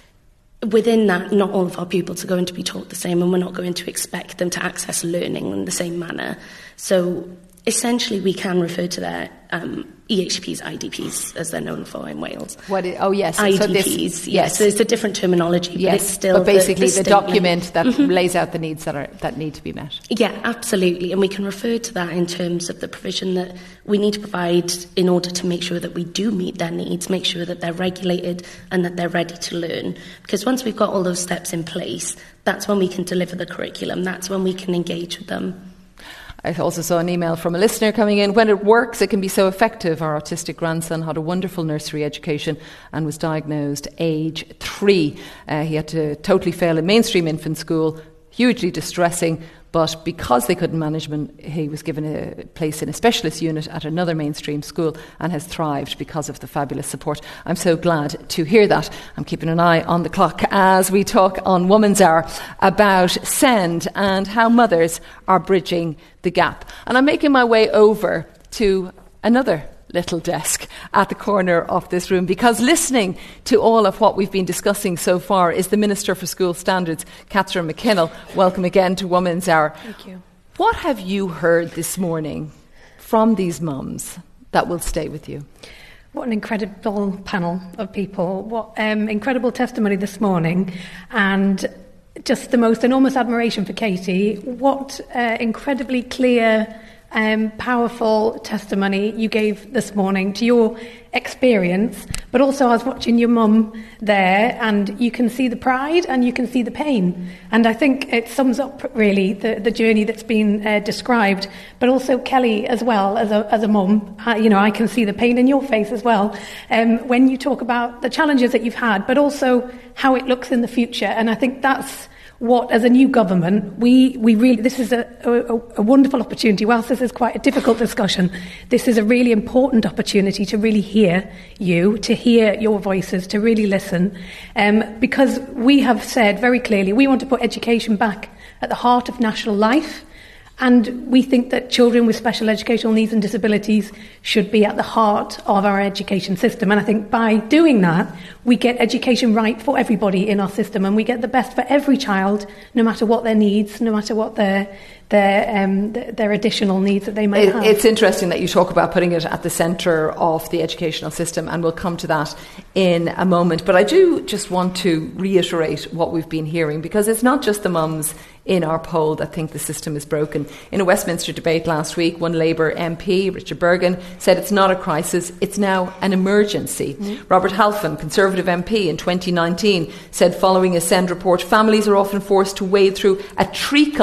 Within that, not all of our pupils are going to be taught the same, and we're not going to expect them to access learning in the same manner. So essentially, we can refer to their EHCPs, IDPs, as they're known for in Wales. Yes. IDPs, yes. So it's a different terminology, yes, but it's still but basically the document that mm-hmm. lays out the needs that need to be met. Yeah, absolutely. And we can refer to that in terms of the provision that we need to provide in order to make sure that we do meet their needs, make sure that they're regulated and that they're ready to learn. Because once we've got all those steps in place, that's when we can deliver the curriculum, that's when we can engage with them. I also saw an email from a listener coming in. When it works, it can be so effective. Our autistic grandson had a wonderful nursery education and was diagnosed age 3. He had to totally fail in mainstream infant school, hugely distressing. But because they couldn't manage him, he was given a place in a specialist unit at another mainstream school and has thrived because of the fabulous support. I'm so glad to hear that. I'm keeping an eye on the clock as we talk on Woman's Hour about SEND and how mothers are bridging the gap. And I'm making my way over to another little desk at the corner of this room, because listening to all of what we've been discussing so far is the Minister for School Standards, Catherine McKinnell. Welcome again to Woman's Hour. Thank you. What have you heard this morning from these mums that will stay with you? What an incredible panel of people. What incredible testimony this morning, and just the most enormous admiration for Katie. What incredibly clear powerful testimony you gave this morning to your experience, but also I was watching your mum there, and you can see the pride and you can see the pain, and I think it sums up really the journey that's been described. But also Kelly as well, as a mum, I can see the pain in your face as well when you talk about the challenges that you've had, but also how it looks in the future. And I think that's what, as a new government, we really, this is a wonderful opportunity. Whilst this is quite a difficult discussion, this is a really important opportunity to really hear you, to hear your voices, to really listen. Because we have said very clearly, we want to put education back at the heart of national life. And we think that children with special educational needs and disabilities should be at the heart of our education system. And I think by doing that, we get education right for everybody in our system, and we get the best for every child, no matter what their needs, no matter what their additional needs that they might have. It's interesting that you talk about putting it at the centre of the educational system, and we'll come to that in a moment. But I do just want to reiterate what we've been hearing, because it's not just the mums in our poll that think the system is broken. In a Westminster debate last week, one Labour MP, Richard Bergen, said it's not a crisis, it's now an emergency. Mm-hmm. Robert Halfon, Conservative MP, in 2019 said following a SEND report, families are often forced to wade through a treacle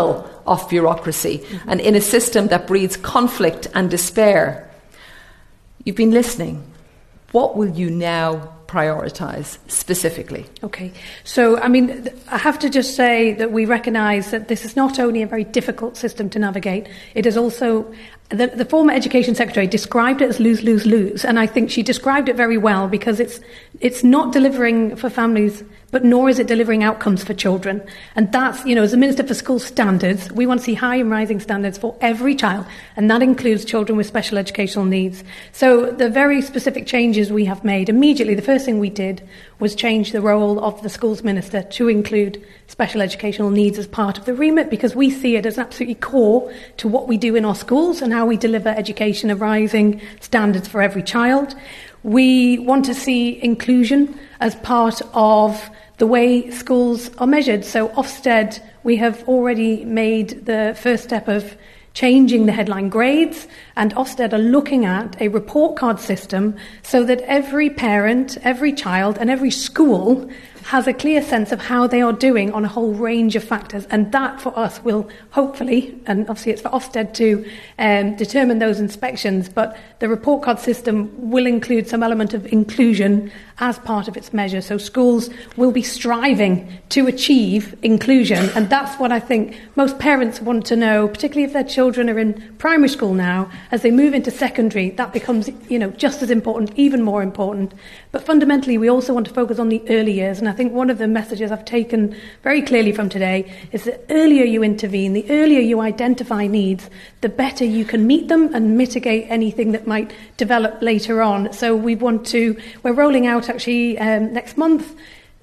of bureaucracy and in a system that breeds conflict and despair. You've been listening. What will you now prioritise specifically? Okay, so I mean, I have to just say that we recognise that this is not only a very difficult system to navigate, it is also, the former Education Secretary described it as lose, lose, lose, and I think she described it very well, because it's not delivering for families, but nor is it delivering outcomes for children. And that's, as a Minister for School Standards, we want to see high and rising standards for every child, and that includes children with special educational needs. So the very specific changes we have made immediately, the first thing we did was change the role of the Schools Minister to include special educational needs as part of the remit, because we see it as absolutely core to what we do in our schools and how we deliver education of rising standards for every child. We want to see inclusion as part of the way schools are measured. So Ofsted, we have already made the first step of changing the headline grades, and Ofsted are looking at a report card system so that every parent, every child and every school has a clear sense of how they are doing on a whole range of factors. And that for us will hopefully, and obviously it's for Ofsted to determine those inspections, but the report card system will include some element of inclusion as part of its measure. So schools will be striving to achieve inclusion, and that's what I think most parents want to know, particularly if their children are in primary school now. As they move into secondary, that becomes just as important, even more important. But fundamentally, we also want to focus on the early years, and I think one of the messages I've taken very clearly from today is that the earlier you intervene, the earlier you identify needs, the better you can meet them and mitigate anything that might develop later on. So we're rolling out actually next month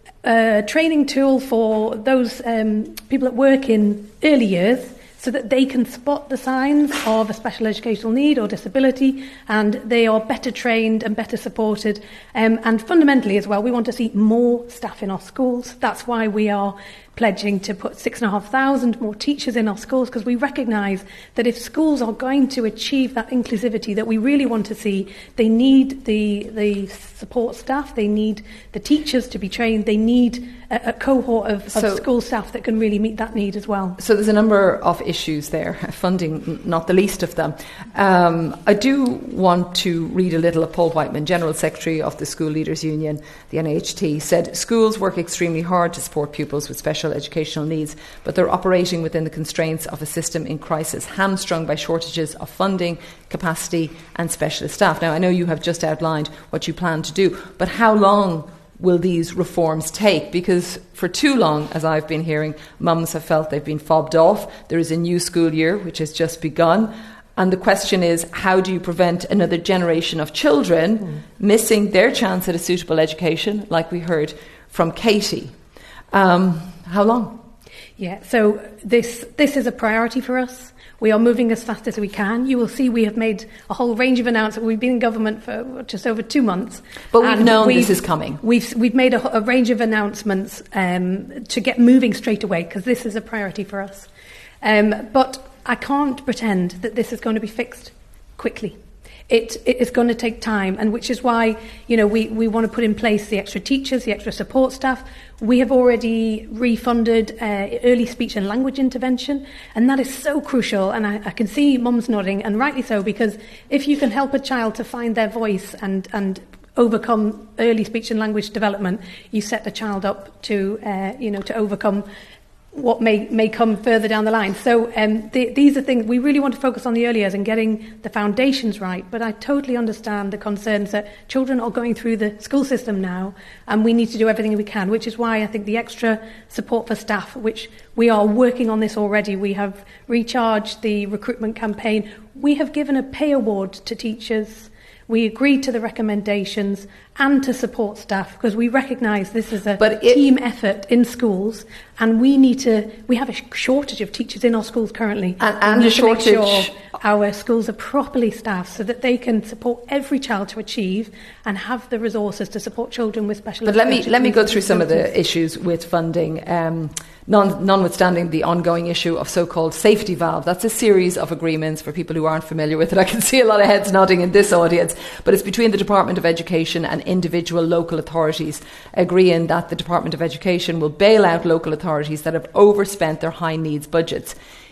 a training tool for those people that work in early years, so that they can spot the signs of a special educational need or disability, and they are better trained and better supported. And fundamentally as well, we want to see more staff in our schools. That's why we are pledging to put 6,500 more teachers in our schools, because we recognise that if schools are going to achieve that inclusivity that we really want to see, they need the support staff, they need the teachers to be trained, they need a cohort of school staff that can really meet that need as well. So there's a number of issues there, funding not the least of them. I do want to read a little of Paul Whiteman, General Secretary of the School Leaders Union, the NHT, said, "Schools work extremely hard to support pupils with special educational needs, but they're operating within the constraints of a system in crisis, hamstrung by shortages of funding, capacity and specialist staff." Now, I know you have just outlined what you plan to do, but how long will these reforms take? Because for too long, as I've been hearing, mums have felt they've been fobbed off. There is a new school year which has just begun. And the question is, how do you prevent another generation of children missing their chance at a suitable education, like we heard from Katie? How long? Yeah, so this is a priority for us. We are moving as fast as we can. You will see we have made a whole range of announcements. We've been in government for just over 2 months. But we've known this is coming. We've made a range of announcements to get moving straight away, because this is a priority for us. But I can't pretend that this is going to be fixed quickly. It is going to take time, and which is why we want to put in place the extra teachers, the extra support staff. We have already refunded early speech and language intervention, and that is so crucial. And I can see mums nodding, and rightly so, because if you can help a child to find their voice and overcome early speech and language development, you set the child up to overcome what may come further down the line. So these are things we really want to focus on the early years and getting the foundations right. But I totally understand the concerns that children are going through the school system now, and we need to do everything we can, which is why I think the extra support for staff, which we are working on this already. We have recharged the recruitment campaign. We have given a pay award to teachers. We agreed to the recommendations and to support staff, because we recognise this is a team effort in schools, and we have a shortage of teachers in our schools currently. And a shortage. To make sure our schools are properly staffed so that they can support every child to achieve and have the resources to support children with special But let me go through some of the issues with funding. Notwithstanding the ongoing issue of so-called safety valve. That's a series of agreements for people who aren't familiar with it. I can see a lot of heads nodding in this audience, but it's between the Department of Education and individual local authorities, agreeing that the Department of Education will bail out local authorities that have overspent their high needs budgets.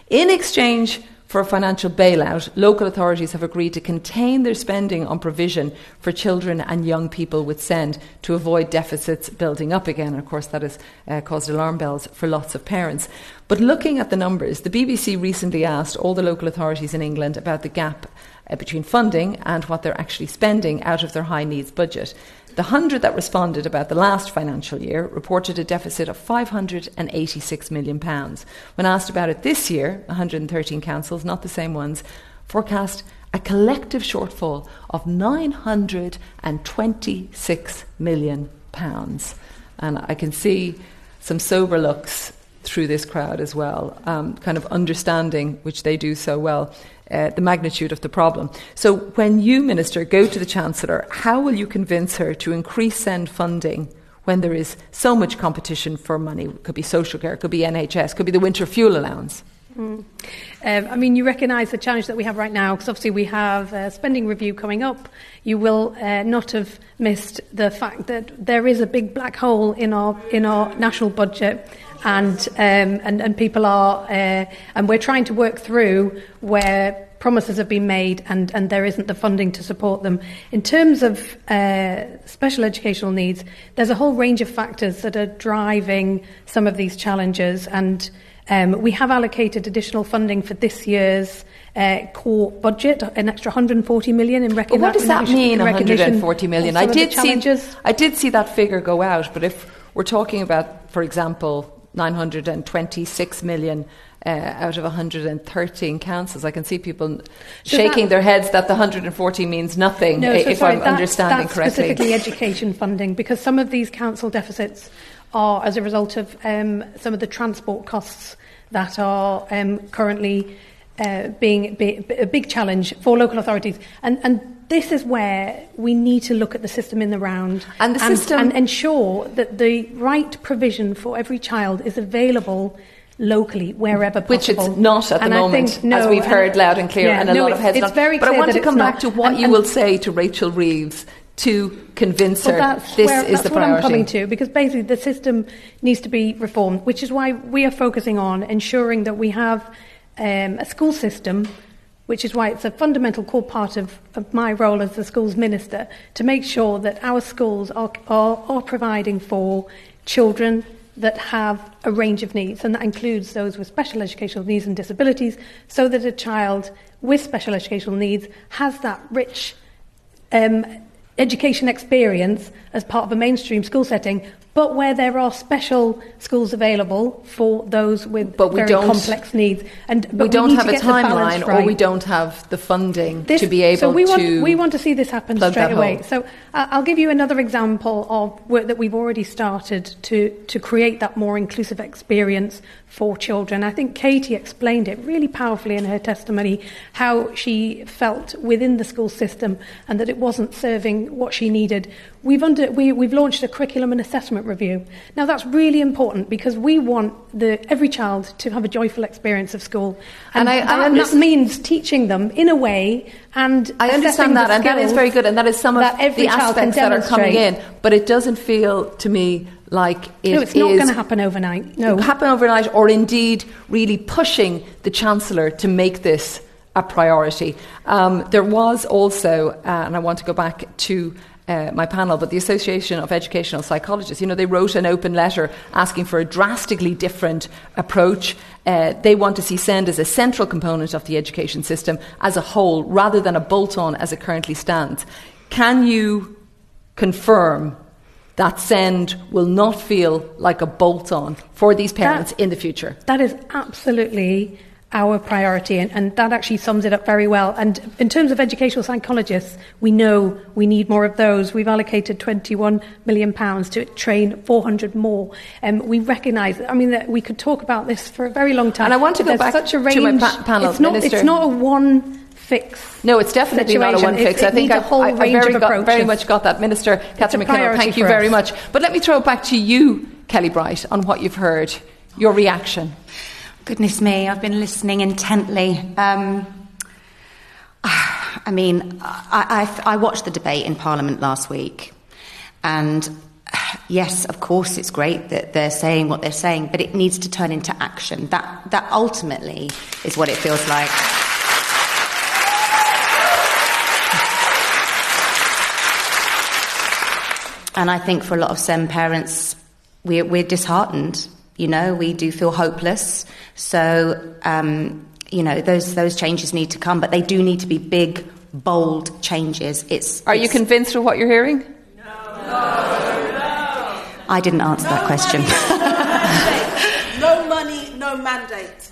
In exchange for a financial bailout, local authorities have agreed to contain their spending on provision for children and young people with SEND to avoid deficits building up again. And of course, that has caused alarm bells for lots of parents. But looking at the numbers, the BBC recently asked all the local authorities in England about the gap between funding and what they're actually spending out of their high needs budget. The 100 that responded about the last financial year reported a deficit of £586 million. When asked about it this year, 113 councils, not the same ones, forecast a collective shortfall of £926 million. And I can see some sober looks through this crowd as well, kind of understanding, which they do so well, the magnitude of the problem. So when you, Minister, go to the Chancellor, how will you convince her to increase SEND funding when there is so much competition for money? It could be social care, it could be NHS, it could be the winter fuel allowance. You recognise the challenge that we have right now, because obviously we have a spending review coming up. You will not have missed the fact that there is a big black hole in our national budget, and people are, and we're trying to work through where promises have been made and there isn't the funding to support them. In terms of special educational needs, there's a whole range of factors that are driving some of these challenges, and we have allocated additional funding for this year's core budget, an extra 140 million in recognition. What does that mean, 140 million? I did see that figure go out, but if we're talking about, for example, 926 million out of 113 councils, I can see people shaking their heads that the 140 means nothing, I'm understanding correctly. Specifically education funding, because some of these council deficits are as a result of some of the transport costs that are currently being a big challenge for local authorities. And this is where we need to look at the system in the round and ensure that the right provision for every child is available locally, wherever possible. Which it's not at the moment, as we've heard loud and clear, and a lot of heads not. But I want to come back to what you will say to Rachel Reeves to convince her this is the priority. That's what I'm coming to, because basically the system needs to be reformed, which is why we are focusing on ensuring that we have a school system, which is why it's a fundamental core part of my role as the schools minister, to make sure that our schools are providing for children that have a range of needs, and that includes those with special educational needs and disabilities, so that a child with special educational needs has that rich education experience as part of a mainstream school setting, but where there are special schools available for those with very complex needs. But we don't have a timeline, or we don't have the funding to be able to. We want to see this happen straight away. So I'll give you another example of work that we've already started to create that more inclusive experience for children. I think Katie explained it really powerfully in her testimony, how she felt within the school system and that it wasn't serving what she needed. We've launched a curriculum and assessment review. Now that's really important, because we want every child to have a joyful experience of school, and that means teaching them in a way. And I understand that, and that is very good, and that is some of the aspects that are coming in. But it doesn't feel to me like it's not going to happen overnight. No, happen overnight, or indeed really pushing the Chancellor to make this a priority. There was also, and I want to go back to my panel, but the Association of Educational Psychologists, they wrote an open letter asking for a drastically different approach. They want to see SEND as a central component of the education system as a whole, rather than a bolt-on as it currently stands. Can you confirm that SEND will not feel like a bolt-on for these parents in the future? That is absolutely our priority, and that actually sums it up very well. And in terms of educational psychologists, we know we need more of those. We've allocated £21 million to train 400 more. We recognise that we could talk about this for a very long time. And I want to go back to my panel, Minister. It's not a one fix. No, it's definitely situation. Not a one fix. I think I very much got that. Minister Catherine McKenna, thank you very much. But let me throw it back to you, Kelly Bright, on what you've heard, your reaction. Goodness me, I've been listening intently. I watched the debate in Parliament last week, and yes, of course, it's great that they're saying what they're saying, but it needs to turn into action. That ultimately is what it feels like. And I think for a lot of SEND parents, we're disheartened. We do feel hopeless. So, those changes need to come, but they do need to be big, bold changes. Are you convinced of what you're hearing? I didn't answer that question. No money, no mandate.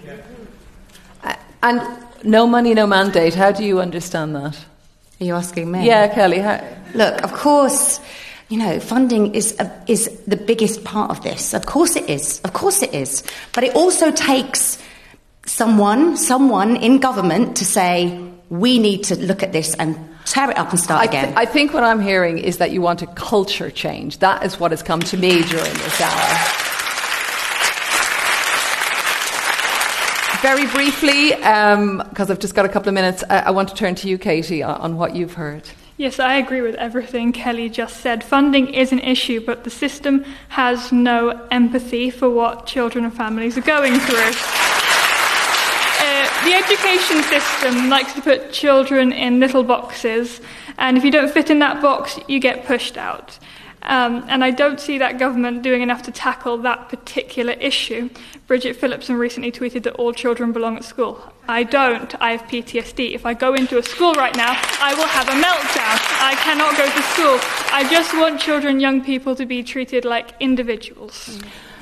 And no money, no mandate. How do you understand that? Are you asking me? Yeah, Kelly. Look, of course, funding is the biggest part of this. Of course it is. Of course it is. But it also takes someone in government to say, we need to look at this and tear it up and start again. I think what I'm hearing is that you want a culture change. That is what has come to me during this hour. Very briefly, because I've just got a couple of minutes, I want to turn to you, Katie, on what you've heard. Yes, I agree with everything Kelly just said. Funding is an issue, but the system has no empathy for what children and families are going through. The education system likes to put children in little boxes, and if you don't fit in that box, you get pushed out. And I don't see that government doing enough to tackle that particular issue. Bridget Phillipson recently tweeted that all children belong at school. I don't. I have PTSD. If I go into a school right now, I will have a meltdown. I cannot go to school. I just want children, young people to be treated like individuals.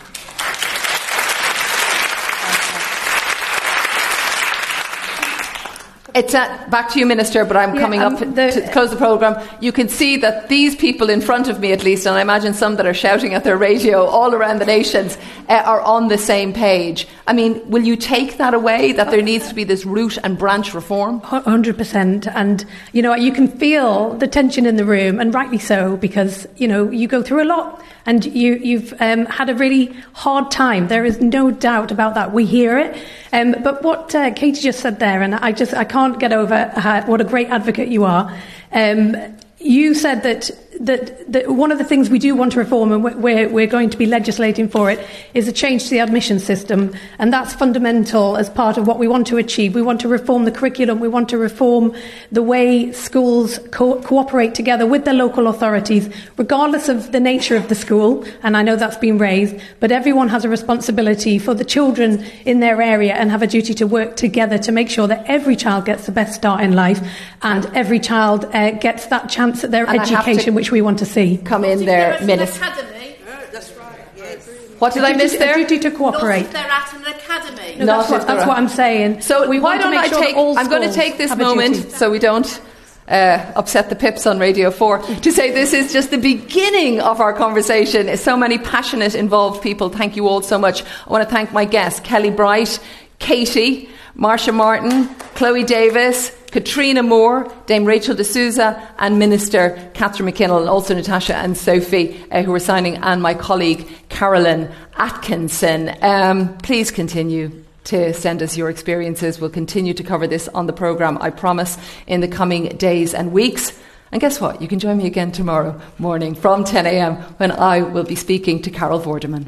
It's back to you, Minister, but I'm coming up to close the programme. You can see that these people in front of me, at least, and I imagine some that are shouting at their radio all around the nations, are on the same page. I mean, will you take that away, that there needs to be this root and branch reform? 100%. And, you can feel the tension in the room, and rightly so, because, you go through a lot and you've had a really hard time. There is no doubt about that. We hear it. But what Katie just said there, and I can't get over what a great advocate you are. You said that one of the things we do want to reform, and we're going to be legislating for it, is a change to the admission system, and that's fundamental as part of what we want to achieve. We want to reform the curriculum. We want to reform the way schools cooperate together with their local authorities, regardless of the nature of the school, and I know that's been raised, but everyone has a responsibility for the children in their area and have a duty to work together to make sure that every child gets the best start in life and every child gets that chance at their education, which we want to see. Come in there, Minister. That's right. Yes. What did I miss there? A duty to cooperate. They're at an academy. No, that's what I'm saying. So why don't I take? I'm going to take this moment so we don't upset the pips on Radio 4 to say this is just the beginning of our conversation. So many passionate, involved people. Thank you all so much. I want to thank my guests, Kelly Bright, Katie, Marsha Martin, Chloe Davis, Katrina Moore, Dame Rachel D'Souza and Minister Catherine McKinnell, and also Natasha and Sophie who are signing, and my colleague Carolyn Atkinson. Please continue to send us your experiences. We'll continue to cover this on the programme, I promise, in the coming days and weeks. And guess what? You can join me again tomorrow morning from 10 a.m. when I will be speaking to Carol Vorderman.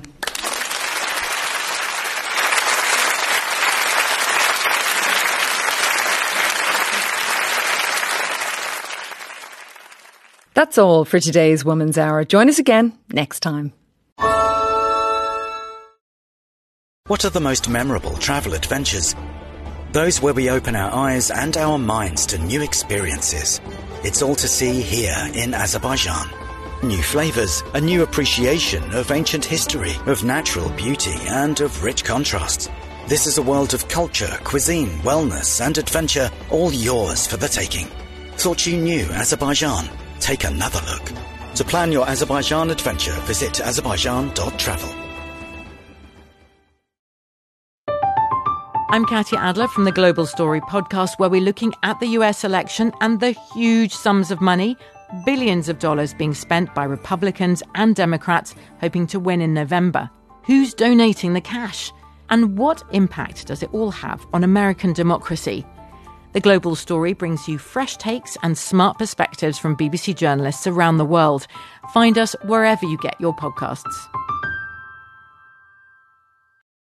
That's all for today's Woman's Hour. Join us again next time. What are the most memorable travel adventures? Those where we open our eyes and our minds to new experiences. It's all to see here in Azerbaijan. New flavours, a new appreciation of ancient history, of natural beauty and of rich contrasts. This is a world of culture, cuisine, wellness and adventure, all yours for the taking. Thought you knew Azerbaijan? Take another look. To plan your Azerbaijan adventure, visit azerbaijan.travel. I'm Katya Adler from the Global Story podcast, where we're looking at the US election and the huge sums of money, billions of dollars being spent by Republicans and Democrats hoping to win in November. Who's donating the cash? And what impact does it all have on American democracy? The Global Story brings you fresh takes and smart perspectives from BBC journalists around the world. Find us wherever you get your podcasts.